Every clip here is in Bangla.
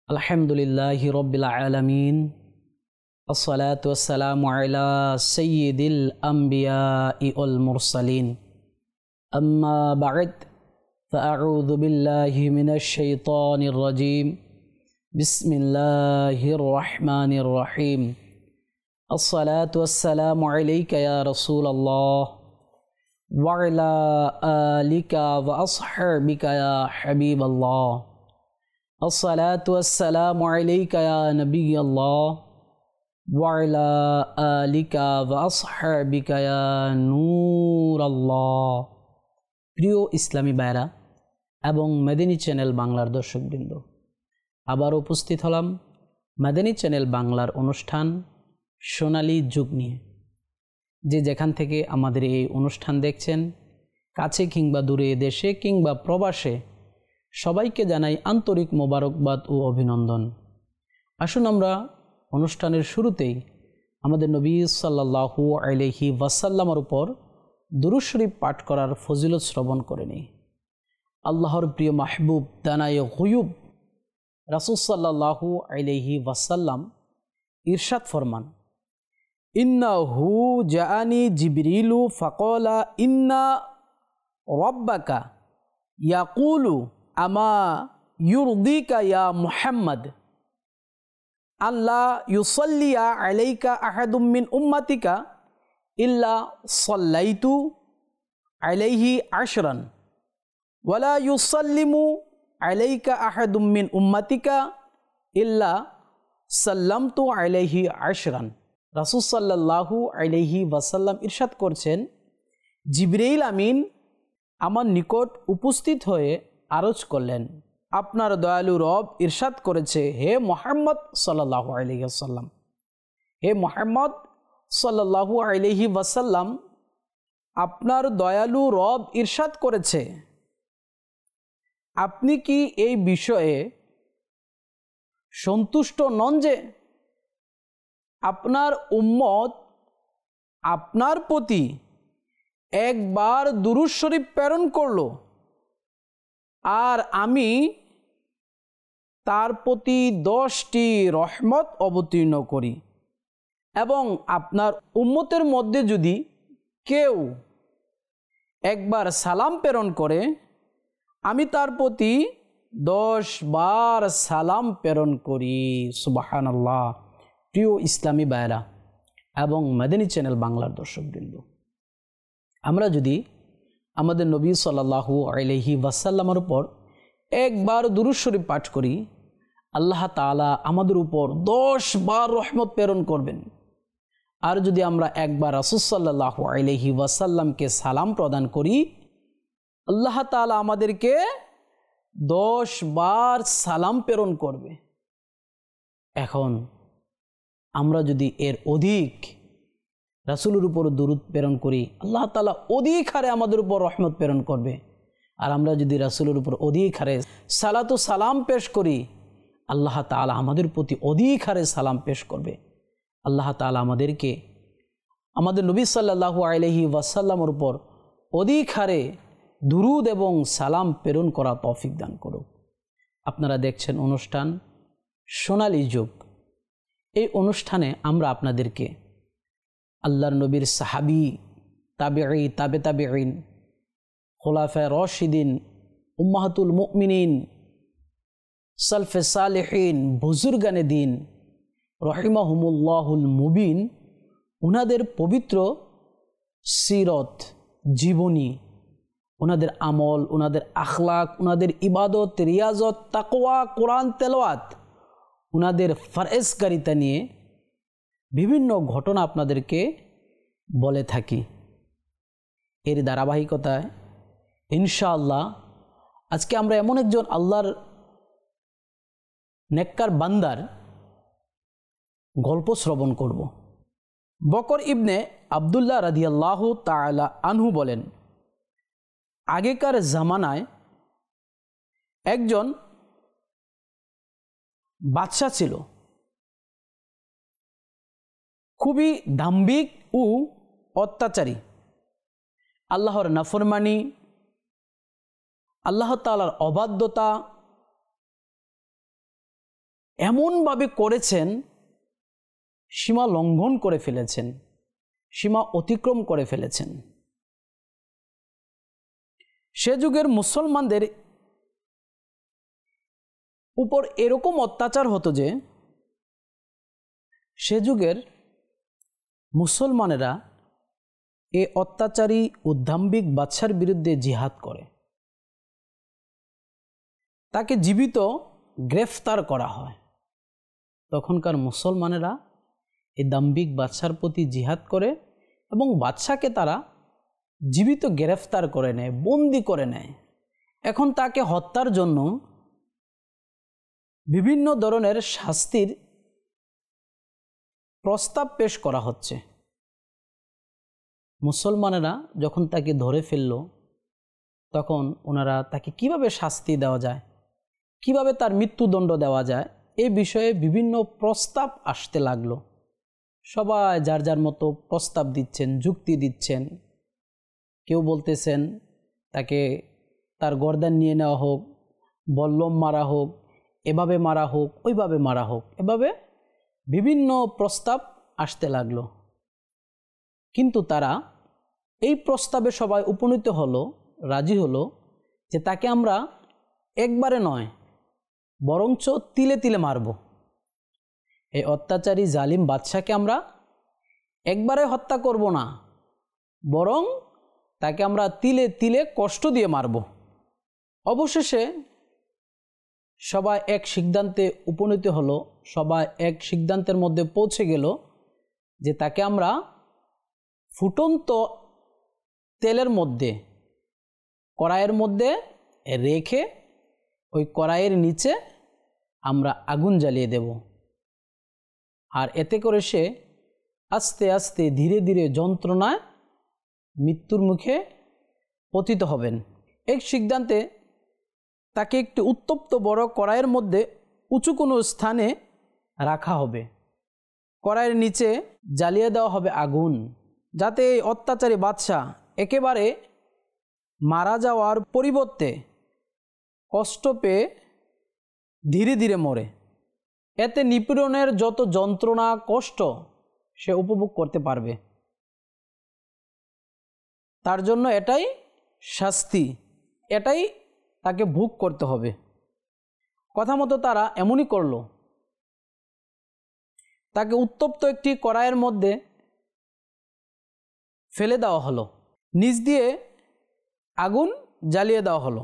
আলহামদুলিল্লাহি রব্বিল আলামিন আসসালাতু ওয়াসসালামু আলা সাইয়্যিদিল আমবিয়াই ওয়াল মুরসালিন আম্মা বা'দ ফাআউযু বিল্লাহি মিনাশ শাইতানির রাজীম বিসমিল্লাহির রহমানির রহিম আসসালাতু ওয়াসসালামু আলাইকা ইয়া রাসূলাল্লাহ ওয়া আলা আলিকা ওয়া আসহাবিকা ইয়া হাবিবাল্লাহ আসসালাতু ওয়াসসালামু আলাইকা ইয়া নবিয়াল্লাহ ওয়া আলা আলিকা ওয়া আসহাবিকা ইয়া নূরাল্লাহ। প্রিয় ইসলামী ভাইরা এবং মেদিনী চ্যানেল বাংলার দর্শকবৃন্দ, আবার উপস্থিত হলাম মেদিনী চ্যানেল বাংলার অনুষ্ঠান সোনালী যুগ নিয়ে। যে যেখান থেকে আমাদের এই অনুষ্ঠান দেখছেন, কাছে কিংবা দূরে, দেশে কিংবা প্রবাসে, সবাইকে জানাই আন্তরিক মোবারকবাদ ও অভিনন্দন। আসুন আমরা অনুষ্ঠানের শুরুতেই আমাদের নবী সাল্লাল্লাহু আলাইহি ওয়াসাল্লামের উপর দুরূদ শরীফ পাঠ করার ফজিলত শ্রবণ করে নিই। আল্লাহর প্রিয় মাহবুব দানায়ে গুয়ুব রাসূল সাল্লাল্লাহু আলাইহি ওয়াসাল্লাম ইরশাদ ফরমান, ইন্নাহু জাআনি জিবরিলু ফাকালা ইন্না রাব্বাকা ইয়াকুলু আমা ইউরদিকা ইয়া মুহাম্মদ আল্লাহ ইউসাল্লিয়া আলাইকা আহাদুম মিন উম্মাতিকা ইল্লা সাল্লাইতু আলাইহি আশরান ওয়ালা ইউসাল্লিমু আলাইকা আহাদুম মিন উম্মাতিকা ইল্লা সাল্লামতু আলাইহি আশরান। রাসূল সাল্লাল্লাহু আলাইহি ওয়াসাল্লাম ইরশাদ করছেন, জিবরাইল আমিন আমার নিকট উপস্থিত হয়ে আরজ করলেন, আপনার দয়ালু রব ইরশাদ করেছে, হে মুহাম্মদ সাল্লাল্লাহু আলাইহি ওয়াসাল্লাম, হে মুহাম্মদ সাল্লাল্লাহু আলাইহি ওয়াসাল্লাম, আপনার দয়ালু রব ইরশাদ করেছে, আপনি কি এই বিষয়ে সন্তুষ্ট নন যে আপনার উম্মত আপনার প্রতি একবার দুরূদ শরীফ প্রেরণ করলো আর আমি তার প্রতি 10টি রহমত অবতীর্ণ করি, এবং আপনার উম্মতের মধ্যে যদি কেউ একবার সালাম প্রেরণ করে আমি তার প্রতি 10 বার সালাম প্রেরণ করি। সুবহানাল্লাহ। প্রিয় ইসলামী ভাইরা এবং মেদিনী চ্যানেল বাংলার দর্শকবৃন্দ, আমরা যদি আমাদের নবী সাল্লাল্লাহু আলাইহি ওয়াসাল্লামের উপর একবার দুরূদ শরীফ পাঠ করি, আল্লাহ তাআলা আমাদের উপর 10 বার রহমত প্রেরণ করবেন। আর যদি আমরা একবার রাসূল সাল্লাল্লাহু আলাইহি ওয়াসাল্লামকে সালাম প্রদান করি, আল্লাহ তাআলা আমাদেরকে 10 বার সালাম প্রেরণ করবে। এখন আমরা যদি এর অধিক রাসূলের উপর দুরূদ প্রেরণ করি, আল্লাহ তাআলা অধিক হারে আমাদের উপর রহমত প্রেরণ করবে। আর আমরা যদি রাসূলের উপর অধিক হারে সালাতু সালাম পেশ করি, আল্লাহ তাআলা আমাদের প্রতি অধিক হারে সালাম পেশ করবে। আল্লাহ তাআলা আমাদেরকে আমাদের নবী সাল্লাল্লাহু আলাইহি ওয়াসাল্লামের উপর অধিক হারে দুরূদ এবং সালাম প্রেরণ করা তৌফিক দান করুক। আপনারা দেখছেন অনুষ্ঠান সোনালী যুগ। এই অনুষ্ঠানে আমরা আপনাদেরকে আল্লাহর নবীর সাহাবী, তাবেঈ, তাবে তাবেঈন, খুলাফায়ে রাশিদিন, উম্মাহাতুল মুমিনিন, সালফে সালেহিন, বুজুর্গানে দিন রহিমাহুমুল্লাহুল মুবিন, ওনাদের পবিত্র সিরত, জীবনী, ওনাদের আমল, ওনাদের আখলাক, ওনাদের ইবাদত, রিয়াজত, তাকওয়া, কোরআন তেলাওয়াত, ওনাদের ফরজকারিতা নিয়ে বিভিন্ন ঘটনা আপনাদেরকে বলে থাকি। এর ধারাবাহিকতায় ইনশাআল্লাহ আজকে আমরা এমন একজন আল্লাহর নেককার বান্দার গল্প শ্রবণ করব। বকর ইবনে আবদুল্লাহ রাদিয়াল্লাহু তাআলা আনহু বলেন, আগেকার জামানায় একজন বাদশাহ ছিল, খুবই দাম্ভিক ও অত্যাচারী। আল্লাহর নাফরমানি, আল্লাহ তাআলার অবাধ্যতা এমনভাবে করেছেন, সীমা লঙ্ঘন করে ফেলেছেন, সীমা অতিক্রম করে ফেলেছেন। সে যুগের মুসলমানদের উপর এরকম অত্যাচার হতো যে সে যুগের মুসলমানেরা এ অত্যাচারী উদ্দাম্বিক বাদশার বিরুদ্ধে জিহাদ করে, তাকে জীবিত গ্রেফতার করা হয়। তখনকার মুসলমানেরা এই দাম্ভিক বাদশার প্রতি জিহাদ করে এবং বাদশাকে তারা জীবিত গ্রেফতার করে নেয়, বন্দি করে নেয়। এখন তাকে হত্যার জন্য বিভিন্ন ধরনের শাস্তির প্রস্তাব পেশ করা হচ্ছে। মুসলমানেরা যখন তাকে ধরে ফেলল, তখন ওনারা তাকে কিভাবে শাস্তি দেওয়া যায়, কিভাবে তার মৃত্যুদণ্ড দেওয়া যায়, এই বিষয়ে বিভিন্ন প্রস্তাব আসতে লাগলো। সবাই যার যার মতো প্রস্তাব দিচ্ছেন, যুক্তি দিচ্ছেন। কেউ বলতেছেন তাকে তার গর্দান নিয়ে নেওয়া হোক, বল্লম মারা হোক, এভাবে মারা হোক, ওইভাবে মারা হোক, এভাবে বিভিন্ন প্রস্তাব আসতে লাগলো। কিন্তু তারা এই প্রস্তাবে সবাই উপনীত হলো, রাজি হলো যে তাকে আমরা একবারে নয় বরঞ্চ তিলে তিলে মারব। এই অত্যাচারী জালিম বাদশাকে আমরা একবারে হত্যা করব না, বরং তাকে আমরা তিলে তিলে কষ্ট দিয়ে মারব। অবশেষে সবাই এক সিদ্ধান্তে উপনীত হলো, সবাই এক সিদ্ধান্তের মধ্যে পৌঁছে গেল যে তাকে আমরা ফুটন্ত তেলের মধ্যে, কড়াইয়ের মধ্যে রেখে ওই কড়াইয়ের নিচে আমরা আগুন জ্বালিয়ে দেব, আর এতে করে সে আস্তে আস্তে ধীরে ধীরে যন্ত্রণায় মৃত্যুর মুখে পতিত হবেন। এই সিদ্ধান্তে তাকে একটি উত্তপ্ত বড় কড়াইয়ের মধ্যে উঁচু কোনো স্থানে রাখা হবে, কড়াইয়ের নিচে জ্বালিয়ে দেওয়া হবে আগুন, যাতে এই অত্যাচারী বাদশা একেবারে মারা যাওয়ার পরিবর্তে কষ্ট পেয়ে ধীরে ধীরে মরে। এতে নিপীড়নের যত যন্ত্রণা কষ্ট সে উপভোগ করতে পারবে। তার জন্য এটাই শাস্তি, এটাই তাকে ভোগ করতে হবে। কথা মতো তারা এমনই করল। তাকে উত্তপ্ত একটি কড়াইয়ের মধ্যে ফেলে দেওয়া হলো, নিচ দিয়ে আগুন জ্বালিয়ে দেওয়া হলো।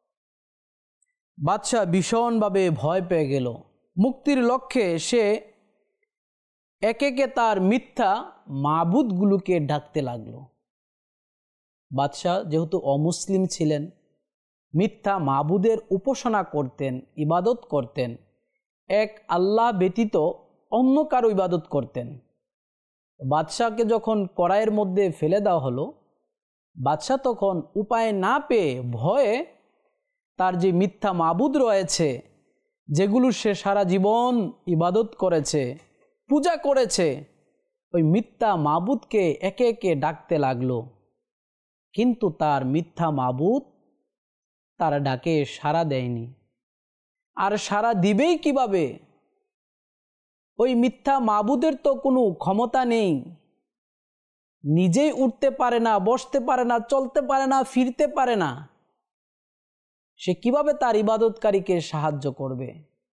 বাদশাহ ভীষণভাবে ভয় পেয়ে গেল। মুক্তির লক্ষ্যে সে একে একে তার মিথ্যা মাবুদগুলোকে ডাকতে লাগলো। বাদশাহ যেহেতু অমুসলিম ছিলেন, মিথ্যা মাবুদের উপাসনা করতেন, ইবাদত করতেন, এক আল্লাহ ব্যতীত অন্য কারো ইবাদত করতেন। বাদশাহকে যখন কড়াইয়ের মধ্যে ফেলে দেওয়া হলো, বাদশাহ তখন উপায় না পেয়ে ভয়ে তার যে মিথ্যা মাবুদ রয়েছে, যেগুলো সে সারা জীবন ইবাদত করেছে, পূজা করেছে, ওই মিথ্যা মাবুদকে একে একে ডাকতে লাগলো। কিন্তু তার মিথ্যা মাবুদ তার ডাকে সাড়া দেয়নি। আর সাড়া দিবেই কিভাবে? ওই মিথ্যা মাবুদের তো কোনো ক্ষমতা নেই, নিজেই উঠতে পারে না, বসতে পারে না, চলতে পারে না, ফিরতে পারে না। সে কিভাবে তার ইবাদতকারীকে সাহায্য করবে?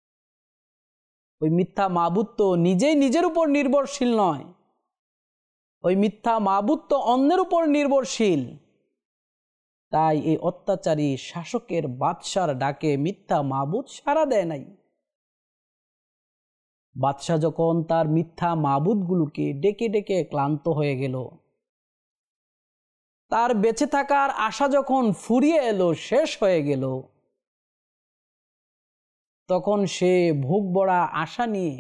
ওই মিথ্যা মাবুদ তো নিজেই নিজের উপর নির্ভরশীল নয়, ওই মিথ্যা মাবুদ তো অন্যের উপর নির্ভরশীল। তাই এই অত্যাচারী শাসকের বাদশার ডাকে মিথ্যা মাবুদ সাড়া দেয় নাই। বাদশাহ যখন তার মিথ্যা মাবুদগুলোকে ডেকে ডেকে ক্লান্ত হয়ে গেল, তার বেঁচে থাকার আশা যখন ফুরিয়ে এলো, শেষ হয়ে গেল, তখন সে ভোগ বড়া আশা নিয়ে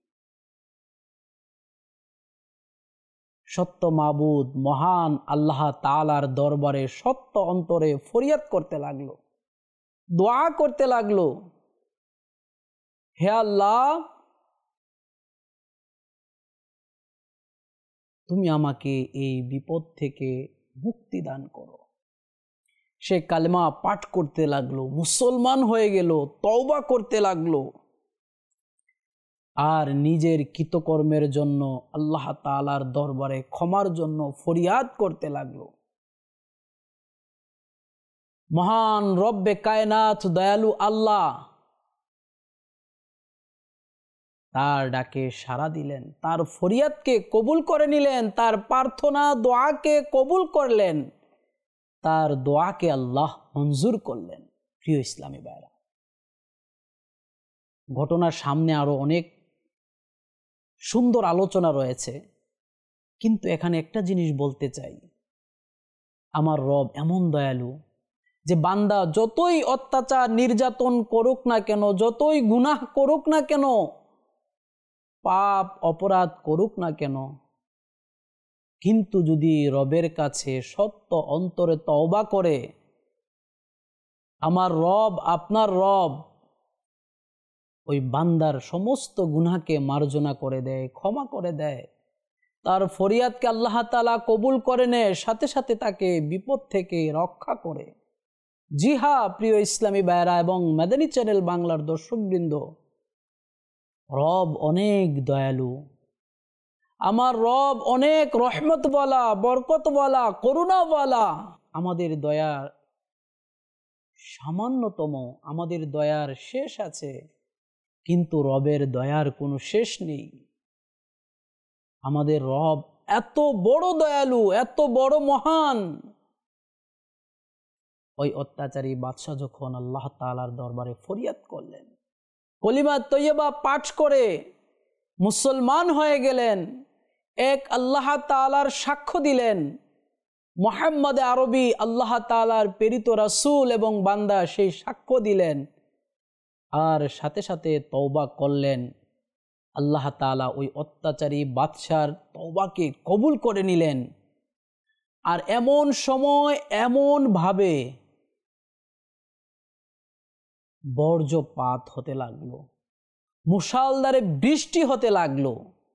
সত্য মাবুদ মহান আল্লাহ তাআলার দরবারে সত্য অন্তরে ফরিয়াদ করতে লাগলো, দোয়া করতে লাগলো, হে আল্লাহ, তুমি আমাকে এই বিপদ থেকে মুক্তি দান করো। সে কালেমা পাঠ করতে লাগলো, মুসলমান হয়ে গেল, তওবা করতে লাগলো। আর নিজের কৃতকর্মের জন্য আল্লাহ তাআলার দরবারে ক্ষমার জন্য ফরিয়াদ করতে লাগলো। মহান রব্বে কায়নাত দয়ালু আল্লাহ তার ডাকে সাড়া দিলেন, তার ফরিয়াদকে কবুল করে নিলেন, তার প্রার্থনা দোয়াকে কবুল করলেন, তার দোয়াকে আল্লাহ মঞ্জুর করলেন। প্রিয় ইসলামী ভাইরা, ঘটনার সামনে আরো অনেক সুন্দর আলোচনা রয়েছে, কিন্তু এখানে একটা জিনিস বলতে চাই, আমার রব এমন দয়ালু যে বান্দা যতই অত্যাচার নির্যাতন করুক না কেন, যতই গুনাহ করুক না কেন, পাপ অপরাধ করুক না কেন, কিন্তু যদি রবের কাছে সত্য অন্তরে তওবা করে, আমার রব আপনার রব ওই বান্দার সমস্ত গুনাহকে মার্জনা করে দেয়, ক্ষমা করে দেয়, তার ফরিয়াদকে আল্লাহ তাআলা কবুল করে নেয়, সাথে সাথে তাকে বিপদ থেকে রক্ষা করে। জি হ্যাঁ প্রিয় ইসলামী ভাইরা এবং মাদানী চ্যানেল বাংলার দর্শকবৃন্দ, রব অনেক দয়ালু, আমার রব অনেক রহমতওয়ালা, বরকতওয়ালা, করুণাওয়ালা। আমাদের দয়ার সামান্যতম, আমাদের দয়ার শেষ আছে, কিন্তু রবের দয়ার কোনো শেষ নেই। আমাদের রব এত বড় দয়ালু, এত বড় মহান। ওই অত্যাচারী বাদশাহ যখন আল্লাহ তাআলার দরবারে ফরিয়াদ করলেন, কলিমা তৈয়বা পাঠ করে মুসলমান হয়ে গেলেন, এক আল্লাহ তাআলার সাক্ষ্য দিলেন, মুহাম্মদ আরবি আল্লাহ তাআলার প্রেরিত রাসূল এবং বান্দা, সেই সাক্ষ্য দিলেন, আর সাথে সাথে তওবা করলেন। আল্লাহ তাআলা ওই অত্যাচারী বাদশার তওবাকে কবুল করে নিলেন। আর এমন সময় এমন ভাবে বর্জ্যপাত হতে লাগলো, মুষলধারে বৃষ্টি হতে লাগলো,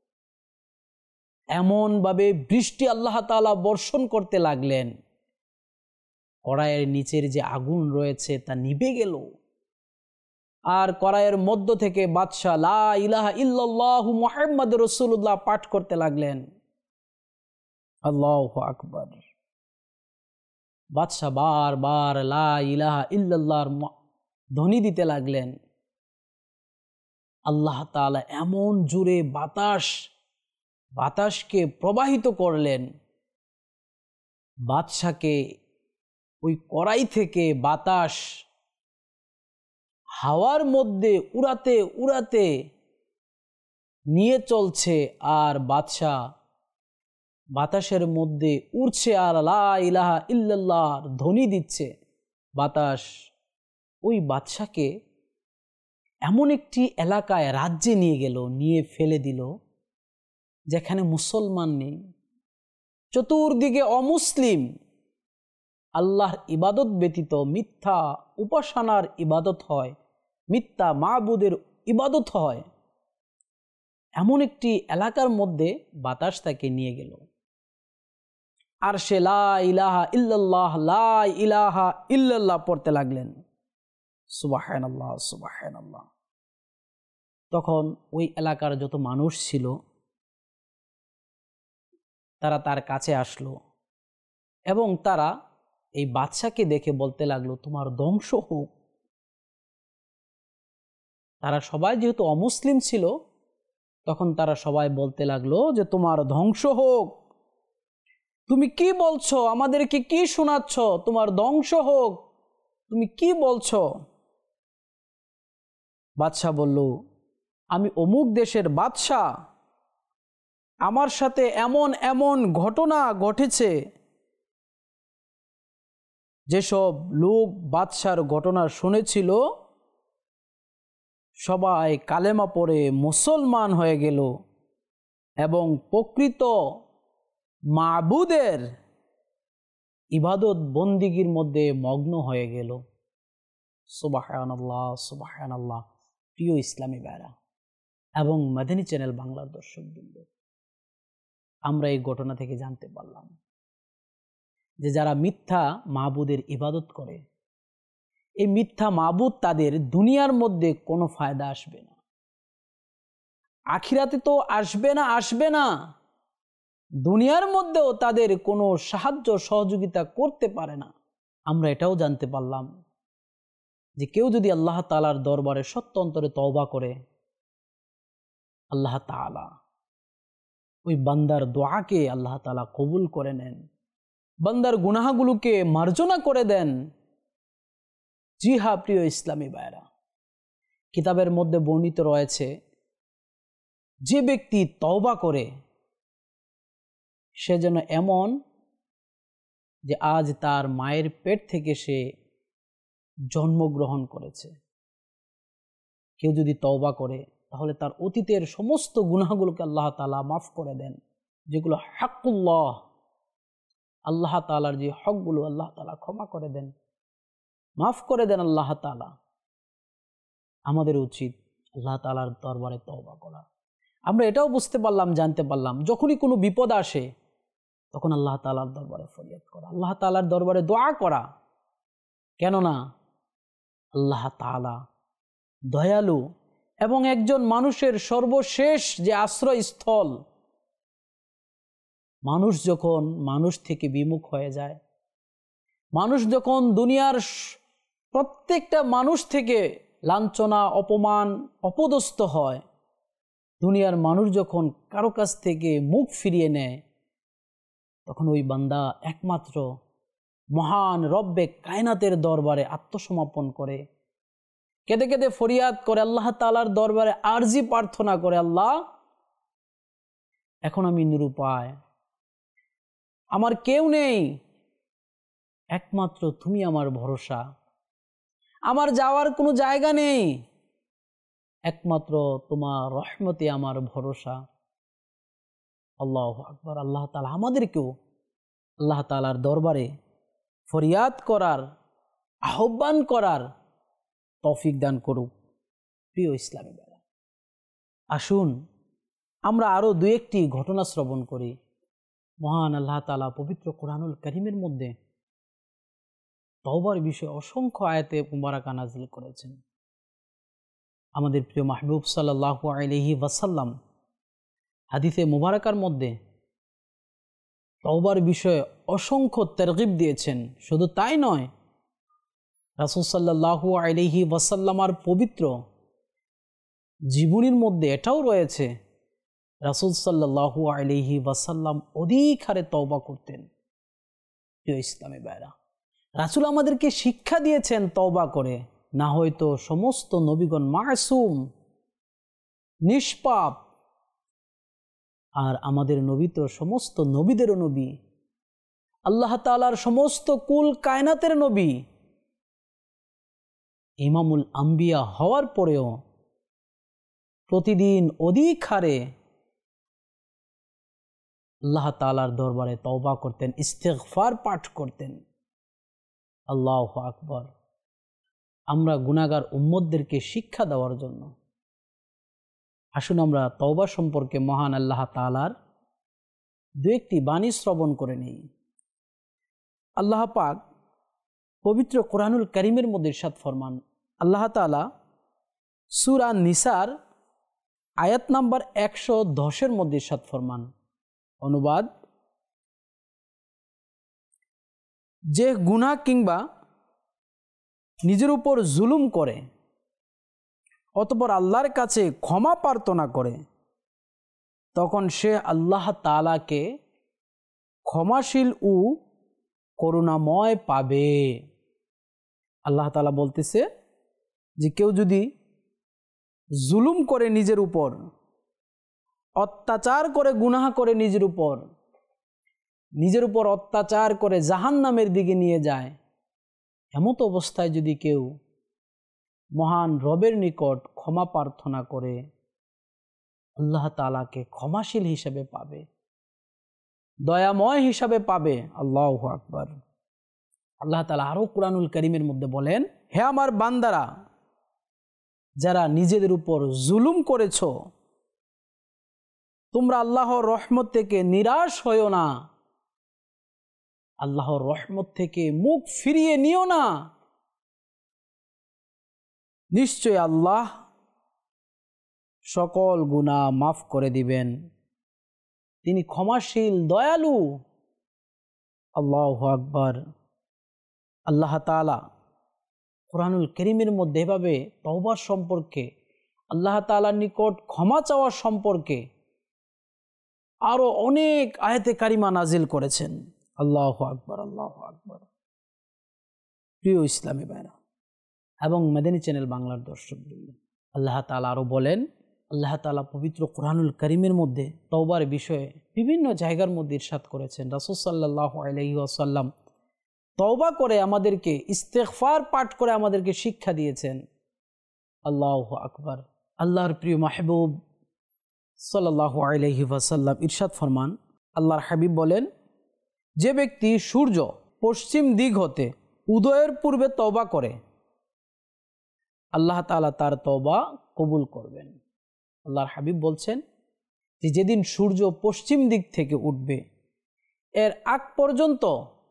এমন ভাবে বৃষ্টি আল্লাহ তাআলা বর্ষণ করতে লাগলেন, কড়াইয়ের নিচের যে আগুন রয়েছে তা নিভে গেল। আর কড়াইয়ের মধ্য থেকে বাদশাহ লা ইলাহা ইল্লাল্লাহু মুহাম্মাদুর রাসূলুল্লাহ পাঠ করতে লাগলেন। আল্লাহু আকবার। বাদশাহ বারবার লা ইলাহা ইল্লাল্লাহর ধ্বনি দিতে লাগলেন। আল্লাহ তাআলা এমন জোরে বাতাসকে প্রবাহিত করলেন, বাদশাকে ওই কড়াই থেকে বাতাস হাওয়ার মধ্যে উড়াতে উড়াতে নিয়ে চলছে, আর বাতাসের মধ্যে উড়ছে আর লা ইলাহা ইল্লাল্লাহর ধ্বনি দিচ্ছে। বাতাস ওই বাদশাকে এমন একটি এলাকায়, রাজ্যে নিয়ে গেল, নিয়ে ফেলে দিল যেখানে মুসলমান নেই, চতুর্দিকে অমুসলিম, আল্লাহর ইবাদত ব্যতীত মিথ্যা উপাসনার ইবাদত হয়, মিথ্যা মাবুদের ইবাদত হয়, এমন একটি এলাকার মধ্যে বাতাস তাকে নিয়ে গেল। আর সে লা ইলাহা ইল্লাল্লাহ, লা ইলাহা ইল্লাল্লাহ পড়তে লাগলেন। সুবহানাল্লাহ, সুবহানাল্লাহ। তখন ওই এলাকার যত মানুষ ছিল তারা তার কাছে আসলো এবং তারা এই বাদশাকে দেখে বলতে লাগলো, তোমার ধ্বংস হোক। তারা সবাই যেহেতু অমুসলিম ছিল, তখন তারা সবাই বলতে লাগলো যে তোমার ধ্বংস হোক, তুমি কি বলছো, আমাদেরকে কি শোনাচ্ছ, তোমার ধ্বংস হোক, তুমি কি বলছো? বাদশা বলল, আমি অমুক দেশের বাদশা, আমার সাথে এমন এমন ঘটনা ঘটেছে। যেসব লোক বাদশার ঘটনা শুনেছিল সবাই কালেমা পড়ে মুসলমান হয়ে গেল এবং প্রকৃত মাবুদের ইবাদত বন্দিগির মধ্যে মগ্ন হয়ে গেল। সুবহানাল্লাহ, সুবহানাল্লাহ। প্রিয় ইসলামী ভাইরা এবং মাদানী চ্যানেল বাংলার দর্শকবৃন্দ, আমরা এই ঘটনা থেকে জানতে পারলাম যে যারা মিথ্যা মাবুদের ইবাদত করে, এই মিথ্যা মাবুদ তাদের দুনিয়ার মধ্যে কোনো ফায়দা আসবে না, আখিরাতে তো আসবে না, দুনিয়ার মধ্যেও তাদের কোনো সাহায্য সহযোগিতা করতে পারে না। আমরা এটাও জানতে পারলাম যে কেউ যদি আল্লাহ তাআলার দরবারে সত্য অন্তরে তওবা করে, আল্লাহ তাআলা ওই বান্দার দোয়াকে আল্লাহ তাআলা কবুল করে নেন, বান্দার গুনাহগুলোকে মার্জনা করে দেন। জি হ্যাঁ প্রিয় ইসলামী ভাইরা, কিতাবের মধ্যে বর্ণিত রয়েছে যে ব্যক্তি তওবা করে সে যেন এমন যে আজ তার মায়ের পেট থেকে সে জন্মগ্রহণ করেছে। কেউ যদি তওবা করে তাহলে তার অতীতের সমস্ত গুনাহগুলোকে আল্লাহ তাআলা মাফ করে দেন, যেগুলো হাক্কুল্লাহ, আল্লাহ তাআলার যে হকগুলো আল্লাহ তাআলা ক্ষমা করে দেন, মাফ করে দেন আল্লাহ তাআলা। আমাদের উচিত আল্লাহ তাআলার দরবারে তওবা করা। আমরা এটাও বুঝতে পারলাম, জানতে পারলাম, যখনই কোনো বিপদ আসে তখন আল্লাহ তাআলার দরবারে ফরিয়াদ করা, আল্লাহ তাআলার দরবারে দোয়া করা। কেননা আল্লাহ তাআলা দয়ালু এবং একজন মানুষের সর্বশেষ যে আশ্রয়স্থল। মানুষ যখন মানুষ থেকে বিমুখ হয়ে যায়, মানুষ যখন দুনিয়ার প্রত্যেকটা মানুষ থেকে লাঞ্ছনা, অপমান, অপদস্থ হয়, দুনিয়ার মানুষ যখন কারো কাছ থেকে মুখ ফিরিয়ে নেয়, তখন ওই বান্দা একমাত্র মহান রব্বে কায়নাতের দরবারে আত্মসমর্পণ করে, কেঁদে কেঁদে ফরিয়াদ করে, আল্লাহ তাআলার দরবারে আরজি প্রার্থনা করে, আল্লাহ এখন আমি নিরুপায়, আমার কেউ নেই, একমাত্র তুমি আমার ভরসা, আমার যাওয়ার কোনো জায়গা নেই, একমাত্র তোমার রহমতে আমার ভরসা। আল্লাহু আকবার। আল্লাহ তাআলা আমাদেরকেও আল্লাহ তাআলার দরবারে ফরিয়াদ করার, আহ্বান করার তৌফিক দান করুক। প্রিয় ইসলামী ভাইরা, আসুন আমরা আরও দু একটি ঘটনা শ্রবণ করি। মহান আল্লাহ তাআলা পবিত্র কোরআনুল কারীমের মধ্যে তওবার বিষয়ে অসংখ্য আয়াতে মুবারাকা নাযিল করেছেন। আমাদের প্রিয় মাহবুব সাল্লাল্লাহু আলাইহি ওয়াসাল্লাম হাদিসে মুবারাকার মধ্যে তওবার বিষয়ে অসংখ্য তারগিব দিয়েছেন। শুধু তাই নয়, রাসূল সাল্লাল্লাহু আলাইহি ওয়াসাল্লামার পবিত্র জীবনীর মধ্যে এটাও রয়েছে, রাসূল সাল্লাল্লাহু আলাইহি ওয়াসাল্লাম অধিক হারে তওবা করতেন। প্রিয় ইসলামী ভাইরা, রাসূল আমাদেরকে শিক্ষা দিয়েছেন তওবা করে, না হয়তো সমস্ত নবীগণ মাসুম, নিষ্পাপ, আর আমাদের নবী তো সমস্ত নবীদেরও নবী, আল্লাহ তাআলার সমস্ত কুল কায়নাতের নবী, ইমামুল আম্বিয়া হওয়ার পরেও প্রতিদিন অধিক হারে আল্লাহ তাআলার দরবারে তওবা করতেন, ইস্তিগফার পাঠ করতেন। আল্লাহু আকবার। আমরা গুনাহগার উম্মতদেরকে শিক্ষা দেওয়ার জন্য আসুন আমরা তওবা সম্পর্কে মহান আল্লাহ তাআলার দু একটি বাণী শ্রবণ করে নিই। আল্লাহ পাক পবিত্র কোরআনুল কারীমের মধ্যে ইরশাদ ফরমান, আল্লাহ তাআলা সূরা নিসার আয়াত নাম্বার 110 মধ্যে ইরশাদ ফরমান, অনুবাদ, যে গুনাহ কিংবা নিজের উপর জুলুম করে অতঃপর আল্লাহর কাছে ক্ষমা প্রার্থনা করে, তখন সে আল্লাহ তাআলাকে ক্ষমাশীল ও করুণাময় পাবে। আল্লাহ তাআলা বলতেছে যে কেউ যদি জুলুম করে নিজের উপর, অত্যাচার করে, গুনাহ করে নিজের উপর অত্যাচার করে জাহান্নামের দিকে নিয়ে যায়, এমত অবস্থায় যদি কেউ মহান রবের নিকট ক্ষমা প্রার্থনা করে, আল্লাহ তাআলাকে ক্ষমাশীল হিসেবে পাবে, দয়াময় হিসাবে পাবে। আল্লাহু আকবার। আল্লাহ তাআলা আরো কোরআনুল কারীমের মধ্যে বলেন, হে আমার বান্দারা, যারা নিজেদের উপর জুলুম করেছো, তোমরা আল্লাহর রহমত থেকে নিরাশ হইও না, আল্লাহর রহমত থেকে মুখ ফিরিয়ে নিও না। নিশ্চয় আল্লাহ সকল গুনাহ মাফ করে দিবেন। তিনি ক্ষমাশীল, দয়ালু। আল্লাহু আকবার। আল্লাহ তাআলা কোরআনুল কারীমের মধ্যে এভাবে তওবা সম্পর্কে, আল্লাহ তাআলার নিকট ক্ষমা চাওয়ার সম্পর্কে আরো অনেক আয়াতে কারিমা নাজিল করেছেন। আল্লাহু আকবার, আল্লাহু আকবার। প্রিয় ইসলামী ভাইরা এবং মাদানী চ্যানেল বাংলার দর্শকবৃন্দ, আল্লাহ তাআলা আরো বলেন, আল্লাহ তাআলা পবিত্র কোরআনুল কারীমের মধ্যে তওবার বিষয়ে বিভিন্ন জায়গার মধ্যে ইরশাদ করেছেন। রাসূল সাল্লাল্লাহু আলাইহি ওয়াসাল্লাম তওবা করে আমাদেরকে, ইস্তেগফার পাঠ করে আমাদেরকে শিক্ষা দিয়েছেন। আল্লাহু আকবার। আল্লাহর প্রিয় মাহবুব সাল্লাল্লাহু আলাইহি ওয়াসাল্লাম ইরশাদ ফরমান, আল্লাহর হাবিব বলেন, যে ব্যক্তি সূর্য পশ্চিম দিক হতে উদয়ের পূর্বে তওবা করে, আল্লাহ তাআলা তার তওবা কবুল করবেন। আল্লাহর হাবিব বলছেন যে যেদিন সূর্য পশ্চিম দিক থেকে উঠবে এর আগ পর্যন্ত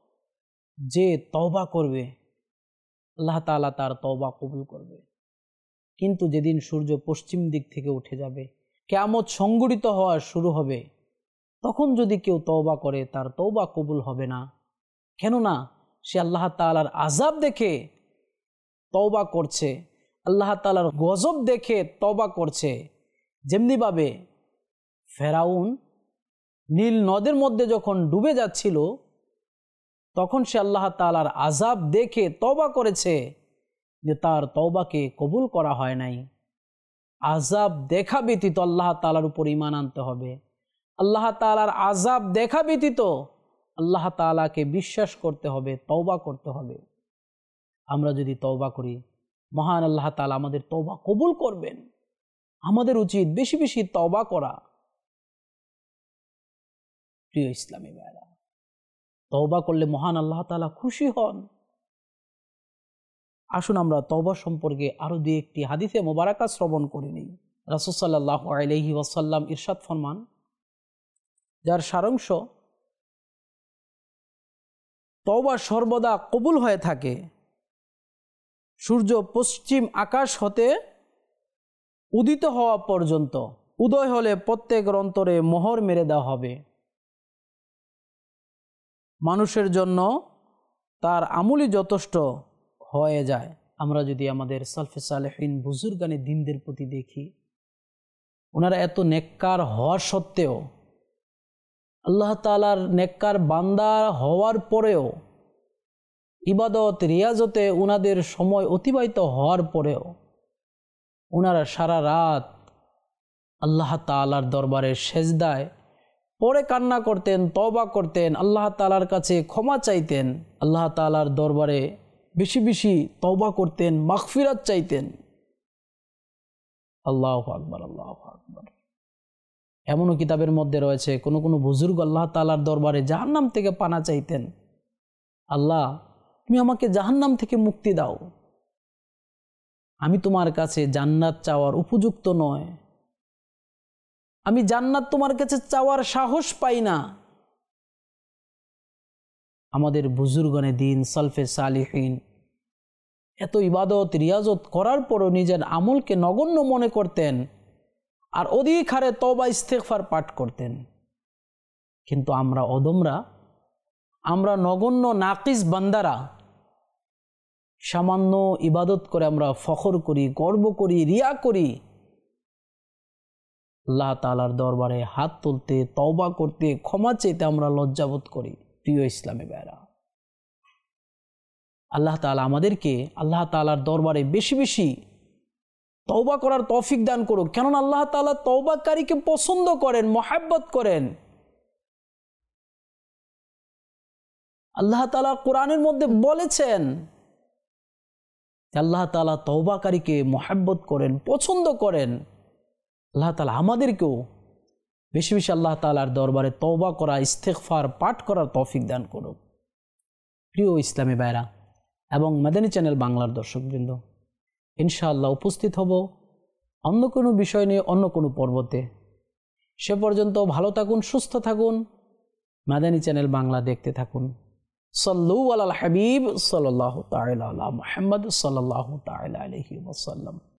যে তওবা করবে, আল্লাহ তাআলা তার তওবা কবুল করবে। কিন্তু যেদিন সূর্য পশ্চিম দিক থেকে উঠে যাবে, কিয়ামত সংঘটিত হওয়া শুরু হবে, তখন যদি কেউ তওবা করে তার তওবা কবুল হবে না। কেননা সে আল্লাহ তাআলার আযাব দেখে তওবা করছে, আল্লাহ তাআলার গজব দেখে তওবা করছে। যেমনিভাবে ফেরাউন নীল নদের মধ্যে যখন ডুবে যাচ্ছিল, তখন সে আল্লাহ তাআলার আযাব দেখে তওবা করেছে, যে তার তওবাকে কবুল করা হয় নাই। আযাব দেখা ব্যতীত আল্লাহ তাআলার উপর ঈমান আনতে হবে। আল্লাহ তাআলার আযাব দেখা ব্যতীত আল্লাহ তাআলাকে বিশ্বাস করতে হবে, তওবা করতে হবে। আমরা যদি তওবা করি, মহান আল্লাহ তাআলা আমাদের তওবা কবুল করবেন। আমাদের উচিত বেশি বেশি তওবা করা। প্রিয় ইসলামী ভাইরা, তওবা করলে মহান আল্লাহ তাআলা খুশি হন। আসুন আমরা তওবা সম্পর্কে আরো দুই একটি হাদিসে মোবারকা শ্রবণ করে নিই। রাসূল সাল্লাল্লাহু আলাইহি ওয়াসাল্লাম ইরশাদ ফরমান, যার সারাংশ তওবা সর্বদা কবুল হয়ে থাকে, সূর্য পশ্চিম আকাশ হতে উদিত হওয়া পর্যন্ত। উদয় হলে প্রত্যেকের অন্তরে মোহর মেরে দেওয়া হবে। মানুষের জন্য তার আমলই যথেষ্ট হয়ে যায়। আমরা যদি আমাদের সালফে সালেহিন বুজুর্গানে দিনদের প্রতি দেখি, ওনারা এত নেককার হওয়া সত্ত্বেও, আল্লাহ তাআলার নেককার বান্দা হওয়ার পরেও, ইবাদত রিয়াজতে ওনাদের সময় অতিবাহিত হওয়ার পরেও ওনারা সারা রাত আল্লাহ তাআলার দরবারে সেজদায় পরে কান্না করতেন, তওবা করতেন, আল্লাহ তাআলার কাছে ক্ষমা চাইতেন, আল্লাহ তাআলার দরবারে বেশি বেশি তওবা করতেন, মাগফিরাত চাইতেন। আল্লাহু আকবার, আল্লাহু আকবার। এমনও কিতাবের মধ্যে রয়েছে কোন কোন বুজুর্গ আল্লাহ তাআলার দরবারে জাহান্নাম থেকে পানা চাইতেন, আল্লাহ তুমি আমাকে জাহান্নাম থেকে মুক্তি দাও, আমি তোমার কাছে জান্নাত চাওয়ার উপযুক্ত নয়, আমি জান্নাত তোমার কাছে চাওয়ার সাহস পাই না। আমাদের বুজুর্গানে দিন সালফে সালিহিন এত ইবাদত রিয়াজত করার পরও নিজের আমলকে নগণ্য মনে করতেন আর অধিক হারে তওবা ইস্তেগফার পাঠ করতেন। কিন্তু আমরা অদমরা, আমরা নগণ্য নাকিস বান্দারা সামান্য ইবাদত করে আমরা ফখর করি, গর্ব করি, রিয়া করি। আল্লাহ তাআলার দরবারে হাত তুলতে, তওবা করতে, ক্ষমা চাইতে আমরা লজ্জাবোধ করি। প্রিয় ইসলামী ভাইরা, আল্লাহ তাআলা আমাদেরকে আল্লাহ তাআলার দরবারে বেশি বেশি তওবা করার তৌফিক দান করুক। কেননা আল্লাহ তাআলা তওবাকারীকে পছন্দ করেন, মহব্বত করেন। আল্লাহ তাআলা কোরআনের মধ্যে বলেছেন আল্লাহ তাআলা তওবাকারীকে মহব্বত করেন, পছন্দ করেন। আল্লাহ তাআলা আমাদেরকেও বেশি বেশি আল্লাহ তাআলার দরবারে তওবা করা, ইস্তেগফার পাঠ করার তৌফিক দান করুক। প্রিয় ইসলামী ভাইরা এবং মাদানী চ্যানেল বাংলার দর্শকবৃন্দ, ইনশাআল্লাহ উপস্থিত হব অন্য কোনো বিষয় নিয়ে অন্য কোনো পর্বতে। সে পর্যন্ত ভালো থাকুন, সুস্থ থাকুন, মাদানী চ্যানেল বাংলা দেখতে থাকুন। সাল্লু আলাল হাবিব সাল্লাল্লাহু তাআলা আলা মুহাম্মদ সাল্লাল্লাহু তাআলা আলাইহি ওয়াসাল্লাম।